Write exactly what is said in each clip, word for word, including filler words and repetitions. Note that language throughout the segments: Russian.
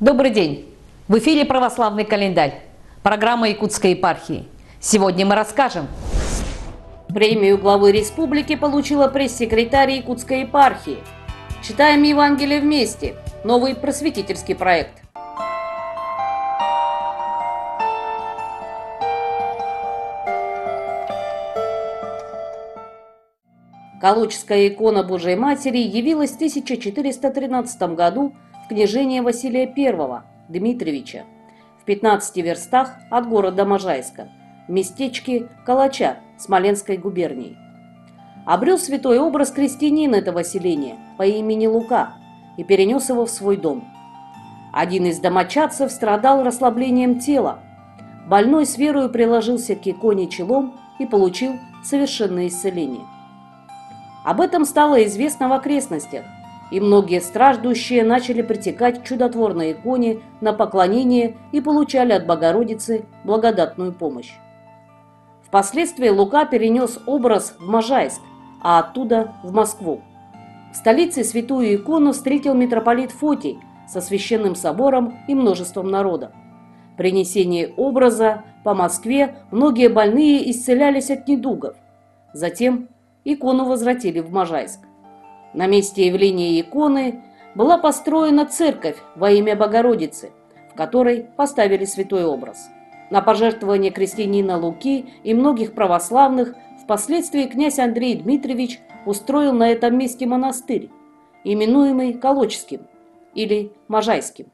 Добрый день! В эфире «Православный календарь», программа Якутской епархии. Сегодня мы расскажем. Премию главы республики получила пресс-секретарь Якутской епархии. Читаем Евангелие вместе. Новый просветительский проект. Калужская икона Божией Матери явилась в тысяча четыреста тринадцатом году в княжение Василия Первого Дмитриевича в пятнадцати верстах от города Можайска, в местечке Калача Смоленской губернии. Обрел святой образ крестьянина этого селения по имени Лука и перенес его в свой дом. Один из домочадцев страдал расслаблением тела. Больной с верою приложился к иконе челом и получил совершенное исцеление. Об этом стало известно в окрестностях, и многие страждущие начали притекать к чудотворной иконе на поклонение и получали от Богородицы благодатную помощь. Впоследствии Лука перенес образ в Можайск, а оттуда в Москву. В столице святую икону встретил митрополит Фотий со священным собором и множеством народа. При несении образа по Москве многие больные исцелялись от недугов. Затем икону возвратили в Можайск. На месте явления иконы была построена церковь во имя Богородицы, в которой поставили святой образ. На пожертвование крестьянина Луки и многих православных впоследствии князь Андрей Дмитриевич устроил на этом месте монастырь, именуемый Калочским или Можайским.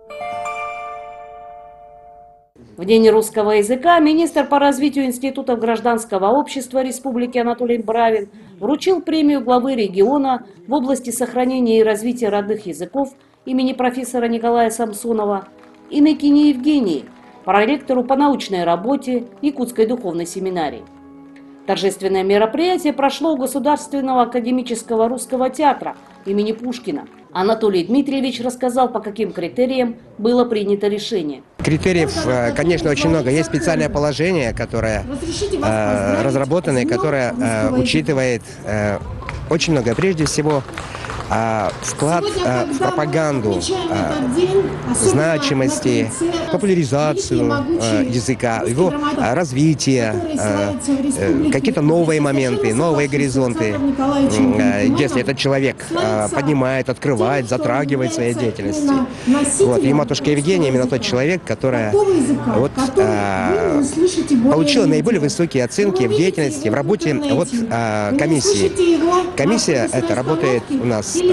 В День русского языка министр по развитию институтов гражданского общества Республики Анатолий Бравин вручил премию главы региона в области сохранения и развития родных языков имени профессора Николая Самсонова Иннокене Евгении, проректору по научной работе Якутской духовной семинарии. Торжественное мероприятие прошло у Государственного академического русского театра имени Пушкина. Анатолий Дмитриевич рассказал, по каким критериям было принято решение. Критериев, конечно, очень много. Есть специальное положение, которое э, разработано и которое э, учитывает э, очень многое. Прежде всего, э, вклад э, в пропаганду э, значимости, популяризацию э, языка, его э, развитие, э, э, какие-то новые моменты, новые горизонты. Э, если этот человек э, поднимает, открывает, затрагивает своей деятельностью. Вот. И матушка Евгения именно тот человек, которая вот, э, получила наиболее высокие оценки в деятельности, в работе вот, э, комиссии. Комиссия это работает у нас э,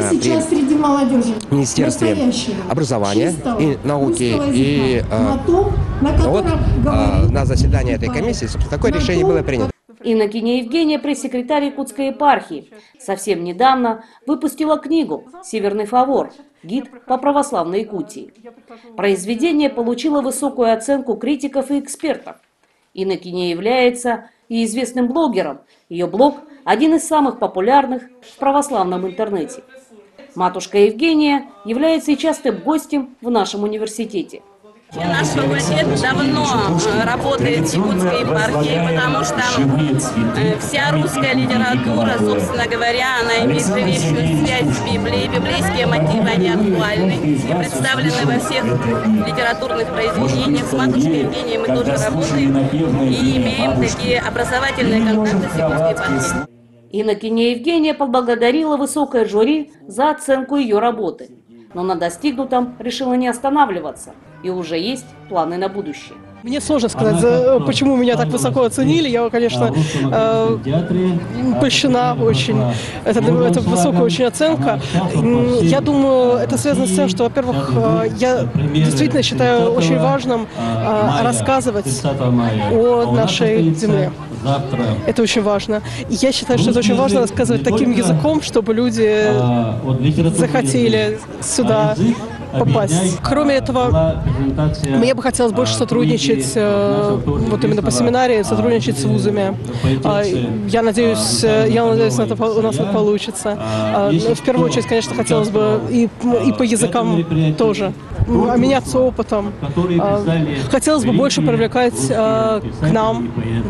при Министерстве образования и науки. И э, вот э, на заседании этой комиссии такое решение было принято. Иннокене Евгения, пресс-секретарь Якутской епархии, совсем недавно выпустила книгу «Северный фавор. Гид по православной Якутии». Произведение получило высокую оценку критиков и экспертов. Иннокене является и известным блогером. Ее блог – один из самых популярных в православном интернете. Матушка Евгения является и частым гостем в нашем университете. Наш факультет давно работает в Якутской епархии, потому что вся русская литература, собственно говоря, она имеет живейшую связь с Библией. Библейские мотивы, они актуальны и представлены во всех литературных произведениях. С матушкой Евгенией мы тоже работаем и имеем такие образовательные контакты с Якутской епархией. Иннокене Евгения поблагодарила высокое жюри за оценку ее работы, но на достигнутом решила не останавливаться. И уже есть планы на будущее. Мне сложно сказать, за, почему меня так высоко оценили. Я, конечно, э, польщена очень. Это, это высокая очень оценка. Я думаю, это связано с тем, что, во-первых, я действительно считаю очень важным э, рассказывать о нашей земле. Это очень важно. И я считаю, что это очень важно рассказывать таким языком, чтобы люди захотели сюда попасть. Кроме этого, мне бы хотелось больше сотрудничать, э, вот именно по семинарии, сотрудничать с вузами. Э, я надеюсь, я надеюсь, это, у нас это получится. Э, в первую очередь, конечно, хотелось бы и, и по языкам тоже меняться опытом. Э, хотелось бы больше привлекать э, к нам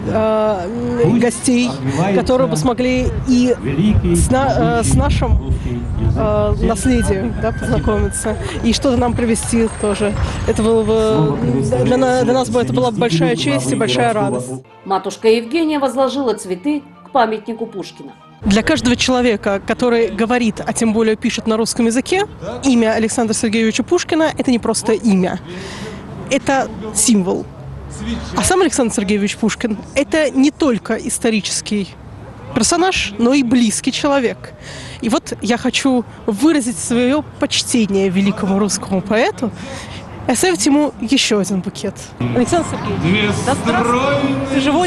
э, гостей, которые бы смогли и с, на, э, с нашим э, наследием, да, познакомиться, и что-то нам привезти тоже. Это было бы, для, для нас бы это была большая честь и большая радость. Матушка Евгения возложила цветы к памятнику Пушкина. Для каждого человека, который говорит, а тем более пишет на русском языке, имя Александра Сергеевича Пушкина – это не просто имя, это символ. А сам Александр Сергеевич Пушкин – это не только исторический персонаж, но и близкий человек. И вот я хочу выразить свое почтение великому русскому поэту и оставить ему еще один букет. Александр Сергеевич, да здравствуй, ты живой?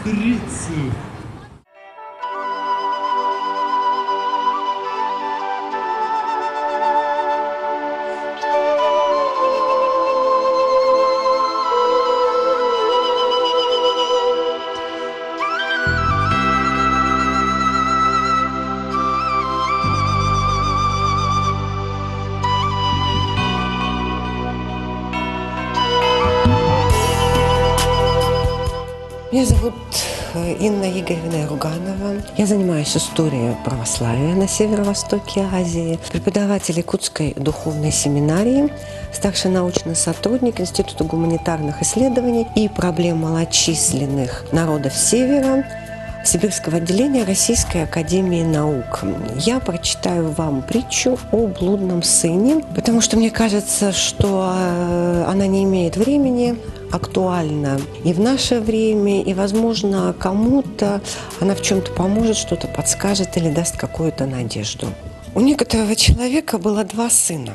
Меня зовут Инна Игоревна Руганова. Я занимаюсь историей православия на северо-востоке Азии. Преподаватель Якутской духовной семинарии, старший научный сотрудник Института гуманитарных исследований и проблем малочисленных народов Севера Сибирского отделения Российской академии наук. Я прочитаю вам притчу о блудном сыне, потому что мне кажется, что она не имеет времени, актуальна и в наше время, и, возможно, кому-то она в чем-то поможет, что-то подскажет или даст какую-то надежду. У некоторого человека было два сына.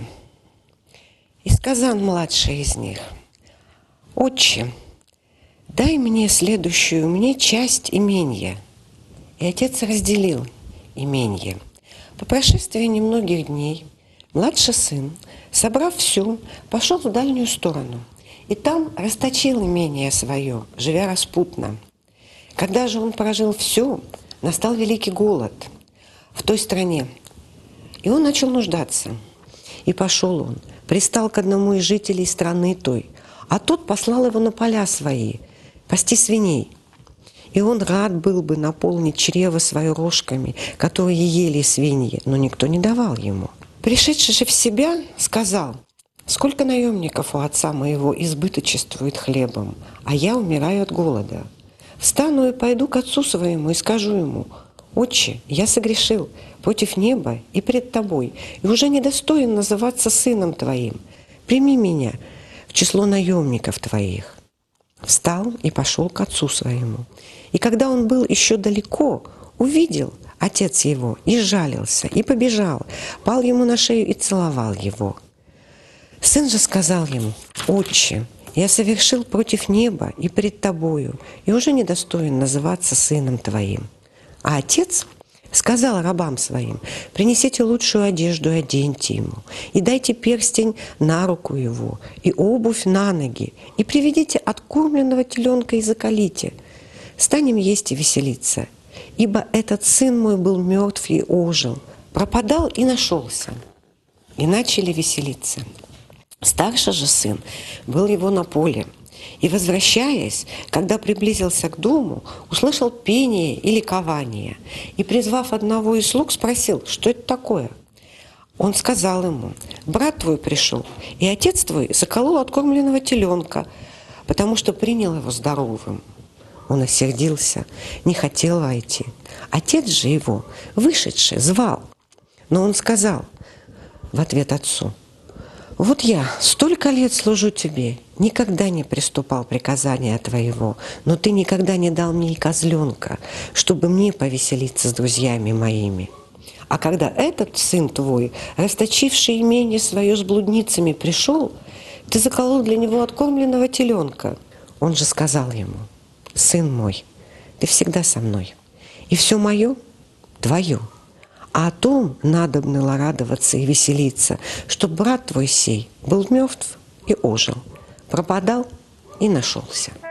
И сказал младший из них: «Отче, дай мне следующую мне часть имения». И отец разделил имение. По прошествии немногих дней младший сын, собрав все, пошел в дальнюю сторону. И там расточил имение свое, живя распутно. Когда же он прожил все, настал великий голод в той стране. И он начал нуждаться. И пошел он, пристал к одному из жителей страны той, а тот послал его на поля свои, пасти свиней. И он рад был бы наполнить чрево свое рожками, которые ели свиньи, но никто не давал ему. Пришедший же в себя, сказал: «Сколько наемников у отца моего избыточествует хлебом, а я умираю от голода. Встану и пойду к отцу своему и скажу ему: Отче, я согрешил против неба и пред тобой, и уже недостоин называться сыном твоим. Прими меня в число наемников твоих». Встал и пошел к отцу своему. И когда он был еще далеко, увидел отец его и сжалился, и побежал, пал ему на шею и целовал его. Сын же сказал ему: «Отче, я совершил против неба и пред тобою, и уже недостоин называться сыном твоим». А отец сказал рабам своим: «Принесите лучшую одежду и оденьте ему, и дайте перстень на руку его, и обувь на ноги, и приведите откормленного теленка и заколите. Станем есть и веселиться, ибо этот сын мой был мертв и ожил, пропадал и нашелся». И начали веселиться. Старший же сын был его на поле, и, возвращаясь, когда приблизился к дому, услышал пение и ликование, и, призвав одного из слуг, спросил: «Что это такое?» Он сказал ему: «Брат твой пришел, и отец твой заколол откормленного теленка, потому что принял его здоровым». Он осердился, не хотел войти. Отец же его, вышедший, звал, но он сказал в ответ отцу: «Вот я столько лет служу тебе, никогда не приступал приказания твоего, но ты никогда не дал мне и козленка, чтобы мне повеселиться с друзьями моими. А когда этот сын твой, расточивший имение свое с блудницами, пришел, ты заколол для него откормленного теленка». Он же сказал ему: «Сын мой, ты всегда со мной, и все мое твое. А о том надобно было радоваться и веселиться, что брат твой сей был мертв и ожил, пропадал и нашелся».